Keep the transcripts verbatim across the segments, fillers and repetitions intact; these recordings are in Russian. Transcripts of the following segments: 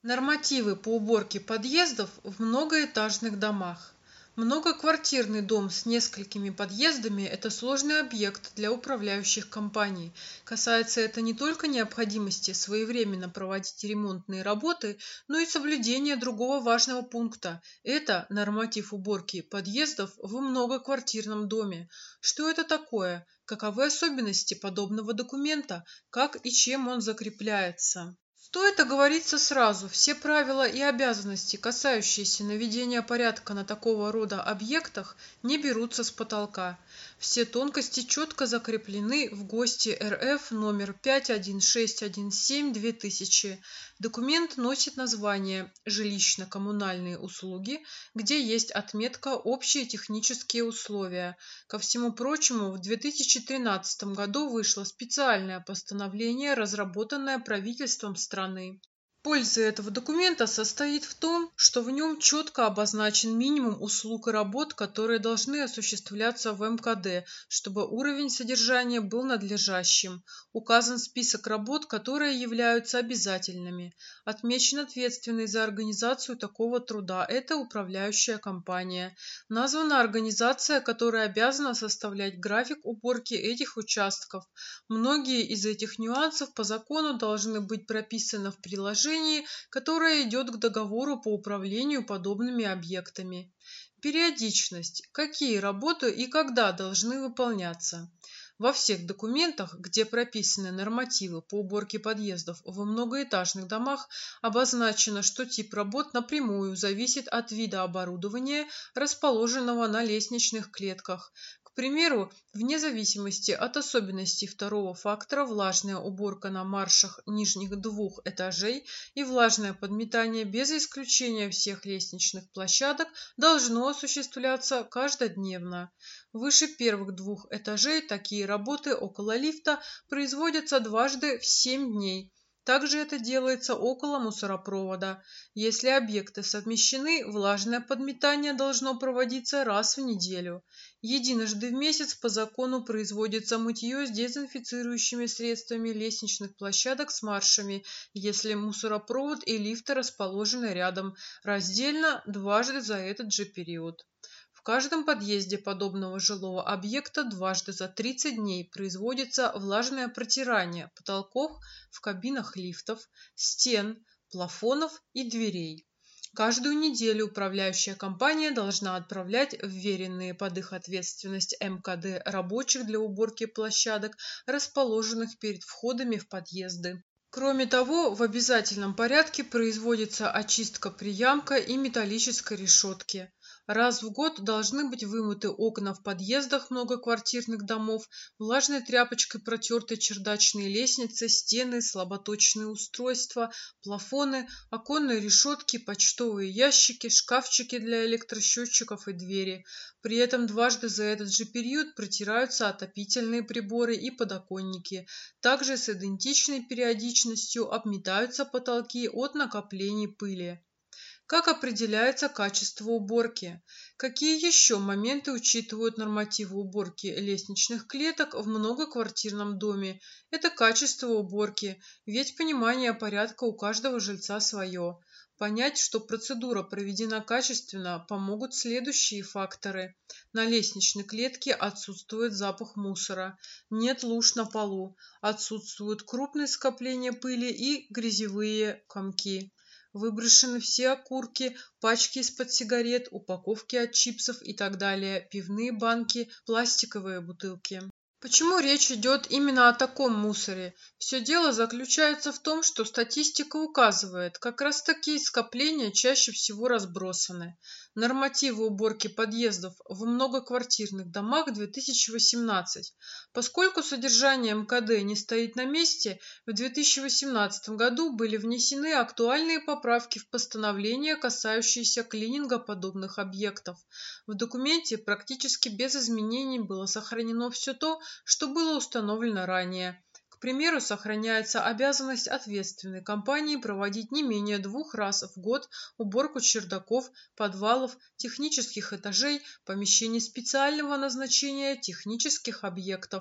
Нормативы по уборке подъездов в многоэтажных домах. Многоквартирный дом с несколькими подъездами– это сложный объект для управляющих компаний. Касается это не только необходимости своевременно проводить ремонтные работы, но и соблюдения другого важного пункта– это норматив уборки подъездов в многоквартирном доме. Что это такое? Каковы особенности подобного документа? Как и чем он закрепляется? Стоит оговориться сразу, все правила и обязанности, касающиеся наведения порядка на такого рода объектах, не берутся с потолка. Все тонкости четко закреплены в ГОСТе эр эф номер пять один шесть один семь две тысячи. Документ носит название «Жилищно-коммунальные услуги», где есть отметка «Общие технические условия». Ко всему прочему, в две тысячи тринадцатом году вышло специальное постановление, разработанное правительством страны. Польза этого документа состоит в том, что в нем четко обозначен минимум услуг и работ, которые должны осуществляться в эм ка дэ, чтобы уровень содержания был надлежащим. Указан список работ, которые являются обязательными. Отмечен ответственный за организацию такого труда– это управляющая компания. Названа организация, которая обязана составлять график уборки этих участков. Многие из этих нюансов по закону должны быть прописаны в приложении, которое идет к договору по управлению подобными объектами. Периодичность. Какие работы и когда должны выполняться? Во всех документах, где прописаны нормативы по уборке подъездов в многоэтажных домах, обозначено, что тип работ напрямую зависит от вида оборудования, расположенного на лестничных клетках. К примеру, вне зависимости от особенностей второго фактора влажная уборка на маршах нижних двух этажей и влажное подметание без исключения всех лестничных площадок должно осуществляться каждодневно. Выше первых двух этажей такие работы около лифта производятся дважды в семь дней. Также это делается около мусоропровода. Если объекты совмещены, влажное подметание должно проводиться раз в неделю. Единожды в месяц по закону производится мытье с дезинфицирующими средствами лестничных площадок с маршами, если мусоропровод и лифты расположены рядом, раздельно дважды за этот же период. В каждом подъезде подобного жилого объекта дважды за тридцать дней производится влажное протирание потолков в кабинах лифтов, стен, плафонов и дверей. Каждую неделю управляющая компания должна отправлять вверенные под их ответственность эм ка дэ рабочих для уборки площадок, расположенных перед входами в подъезды. Кроме того, в обязательном порядке производится очистка приямка и металлической решетки. Раз в год должны быть вымыты окна в подъездах многоквартирных домов, влажной тряпочкой протерты чердачные лестницы, стены, слаботочные устройства, плафоны, оконные решетки, почтовые ящики, шкафчики для электросчетчиков и двери. При этом дважды за этот же период протираются отопительные приборы и подоконники. Также с идентичной периодичностью обметаются потолки от накоплений пыли. Как определяется качество уборки? Какие еще моменты учитывают нормативы уборки лестничных клеток в многоквартирном доме? Это качество уборки, ведь понимание порядка у каждого жильца свое. Понять, что процедура проведена качественно, помогут следующие факторы. На лестничной клетке отсутствует запах мусора, нет луж на полу, отсутствуют крупные скопления пыли и грязевые комки. Выброшены все окурки, пачки из-под сигарет, упаковки от чипсов и так далее, пивные банки, пластиковые бутылки. Почему речь идет именно о таком мусоре? Все дело заключается в том, что статистика указывает, как раз такие скопления чаще всего разбросаны. Нормативы уборки подъездов в многоквартирных домах две тысячи восемнадцать. Поскольку содержание эм ка дэ не стоит на месте, в две тысячи восемнадцатом году были внесены актуальные поправки в постановление, касающиеся клининга подобных объектов. В документе практически без изменений было сохранено все то, что было установлено ранее. К примеру, сохраняется обязанность ответственной компании проводить не менее двух раз в год уборку чердаков, подвалов, технических этажей, помещений специального назначения, технических объектов.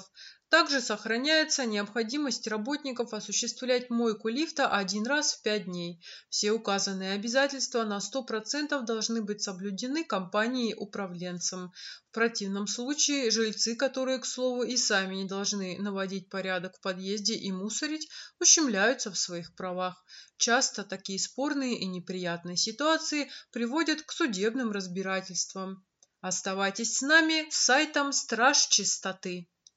Также сохраняется необходимость работников осуществлять мойку лифта один раз в пять дней. Все указанные обязательства на сто процентов должны быть соблюдены компанией-управленцем. В противном случае жильцы, которые, к слову, и сами не должны наводить порядок в подъезде и мусорить, ущемляются в своих правах. Часто такие спорные и неприятные ситуации приводят к судебным разбирательствам. Оставайтесь с нами с сайтом Страж Чистоты.